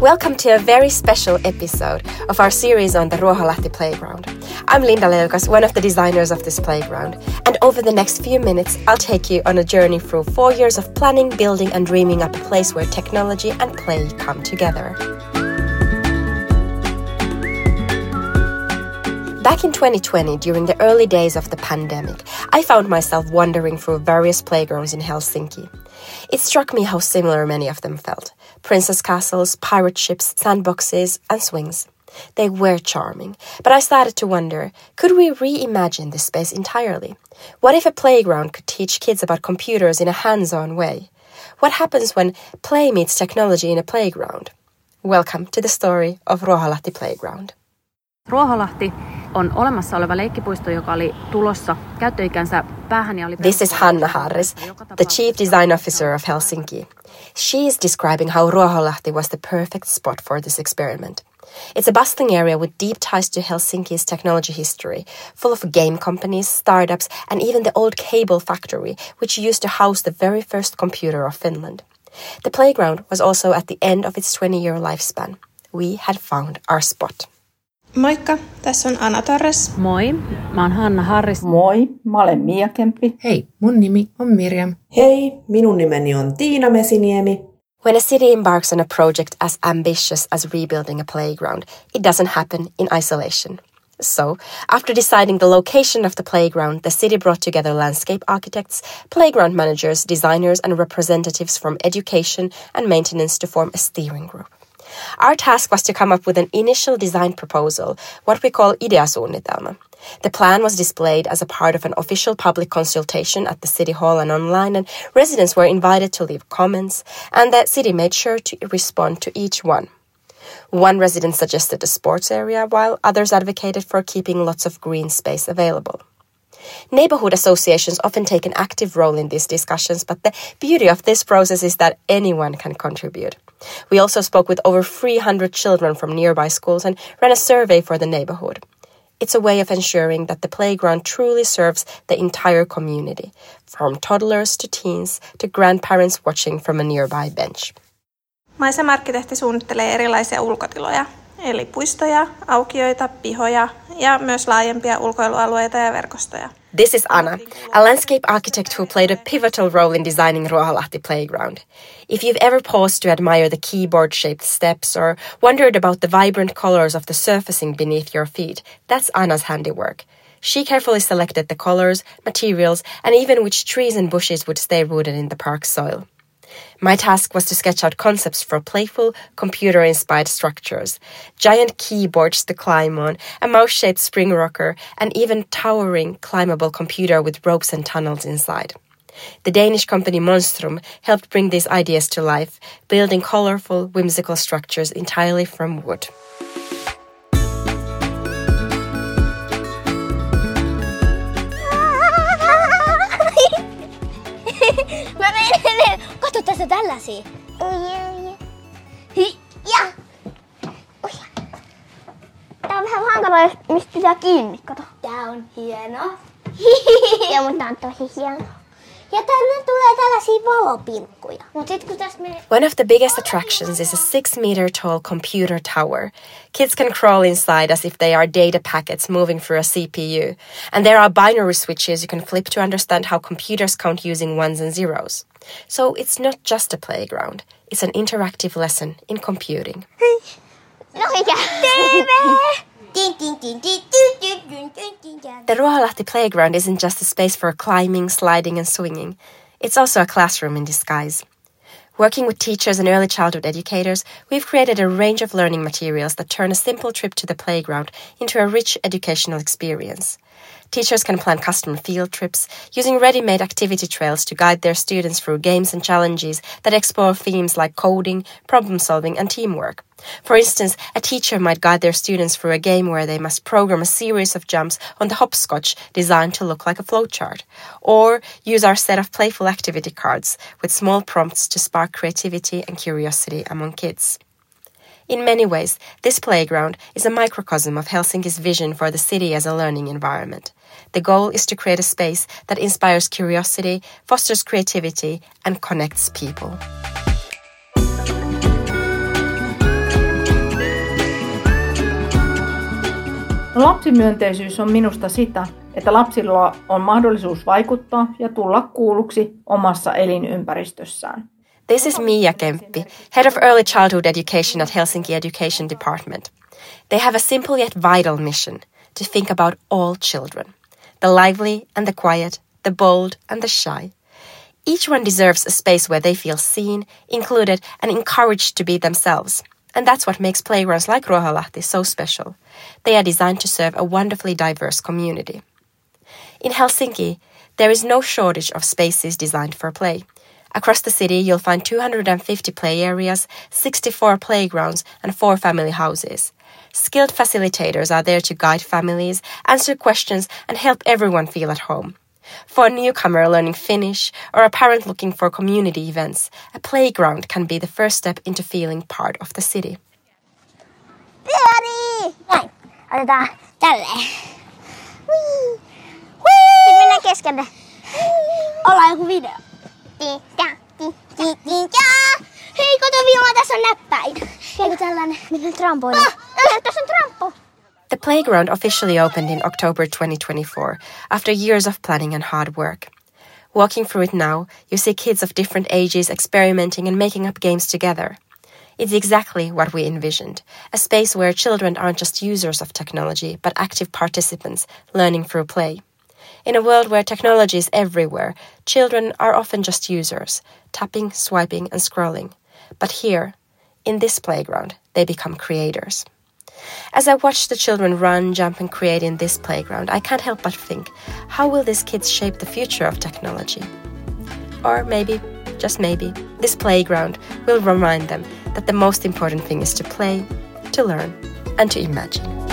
Welcome to a very special episode of our series on the Ruoholahti Playground. I'm Linda Leukas, one of the designers of this playground, and over the next few minutes I'll take you on a journey through 4 years of planning, building and dreaming up a place where technology and play come together. Back in 2020, during the early days of the pandemic, I found myself wandering through various playgrounds in Helsinki. It struck me how similar many of them felt. Princess castles, pirate ships, sandboxes, and swings. They were charming, but I started to wonder, could we reimagine this space entirely? What if a playground could teach kids about computers in a hands-on way? What happens when play meets technology in a playground? Welcome to the story of Ruoholahti Playground. Ruoholahti on olemassa oleva leikkipuisto, joka oli tulossa käyttöikänsä päähän ja oli... This is Hanna Harris, the Chief Design Officer of Helsinki. She is describing how Ruoholahti was the perfect spot for this experiment. It's a bustling area with deep ties to Helsinki's technology history, full of game companies, startups, and even the old cable factory, which used to house the very first computer of Finland. The playground was also at the end of its 20-year lifespan. We had found our spot. Moikka, tässä on Anna Torres. Moi, mä oon Hanna Harris. Moi, mä olen Mia Kemppi. Hei, mun nimi on Mirjam. Hei, minun nimeni on Tiina Mesiniemi. When a city embarks on a project as ambitious as rebuilding a playground, it doesn't happen in isolation. So, after deciding the location of the playground, the city brought together landscape architects, playground managers, designers, and representatives from education and maintenance to form a steering group. Our task was to come up with an initial design proposal, what we call ideasuunnitelma. The plan was displayed as a part of an official public consultation at the City Hall and online, and residents were invited to leave comments, and the city made sure to respond to each one. One resident suggested a sports area, while others advocated for keeping lots of green space available. Neighborhood associations often take an active role in these discussions, but the beauty of this process is that anyone can contribute. We also spoke with over 300 children from nearby schools and ran a survey for the neighborhood. It's a way of ensuring that the playground truly serves the entire community, from toddlers to teens to grandparents watching from a nearby bench. Maisema-arkkitehti suunnittelee erilaisia ulkotiloja, eli puistoja, aukioita, pihoja ja myös laajempia ulkoilualueita ja verkostoja. This is Anna, a landscape architect who played a pivotal role in designing Ruoholahti Playground. If you've ever paused to admire the keyboard-shaped steps or wondered about the vibrant colors of the surfacing beneath your feet, that's Anna's handiwork. She carefully selected the colors, materials, and even which trees and bushes would stay rooted in the park's soil. My task was to sketch out concepts for playful, computer-inspired structures, giant keyboards to climb on, a mouse-shaped spring rocker, and even towering, climbable computer with ropes and tunnels inside. The Danish company Monstrum helped bring these ideas to life, building colorful, whimsical structures entirely from wood. Katso tässä tällaisia. Ja. Tää on vähän hankala, mistä pitää kiinni. Kato. Tää on hieno. Ja mutta tää on tosi hieno. Ja tänne tulee tällaisia valopilkkuja. Mut sit kun tässä menee... One of the biggest attractions is a 6-meter-tall computer tower. Kids can crawl inside as if they are data packets moving through a CPU. And there are binary switches you can flip to understand how computers count using ones and zeros. So it's not just a playground. It's an interactive lesson in computing. No mikä? TV! The Ruoholahti Playground isn't just a space for climbing, sliding and swinging. It's also a classroom in disguise. Working with teachers and early childhood educators, we've created a range of learning materials that turn a simple trip to the playground into a rich educational experience. Teachers can plan custom field trips, using ready-made activity trails to guide their students through games and challenges that explore themes like coding, problem-solving, and teamwork. For instance, a teacher might guide their students through a game where they must program a series of jumps on the hopscotch designed to look like a flowchart, or use our set of playful activity cards with small prompts to spark creativity and curiosity among kids. In many ways, this playground is a microcosm of Helsinki's vision for the city as a learning environment. The goal is to create a space that inspires curiosity, fosters creativity, and connects people. Lapsimyönteisyys on minusta sitä, että lapsilla on mahdollisuus vaikuttaa ja tulla kuulluksi omassa elinympäristössään. This is Mia Kemppi, Head of Early Childhood Education at Helsinki Education Department. They have a simple yet vital mission to think about all children. The lively and the quiet, the bold and the shy. Each one deserves a space where they feel seen, included and encouraged to be themselves. And that's what makes playgrounds like Ruoholahti so special. They are designed to serve a wonderfully diverse community. In Helsinki, there is no shortage of spaces designed for play. Across the city, you'll find 250 play areas, 64 playgrounds, and 4 family houses. Skilled facilitators are there to guide families, answer questions, and help everyone feel at home. For a newcomer learning Finnish or a parent looking for community events, a playground can be the first step into feeling part of the city. Pyörii! Näin. Otetaan tälleen. Hui. Hui. Sitten mennään keskelle. Ollaan joku video. Hei, kato Vilma, tässä on näppäin. Eikö tällainen? Millä on trampoili? Tässä on trampo. The playground officially opened in October 2024 after years of planning and hard work. Walking through it now, you see kids of different ages experimenting and making up games together. It's exactly what we envisioned, a space where children aren't just users of technology, but active participants learning through play. In a world where technology is everywhere, children are often just users, tapping, swiping, and scrolling. But here, in this playground, they become creators. As I watch the children run, jump, and create in this playground, I can't help but think, how will these kids shape the future of technology? Or maybe, just maybe, this playground will remind them that the most important thing is to play, to learn, and to imagine.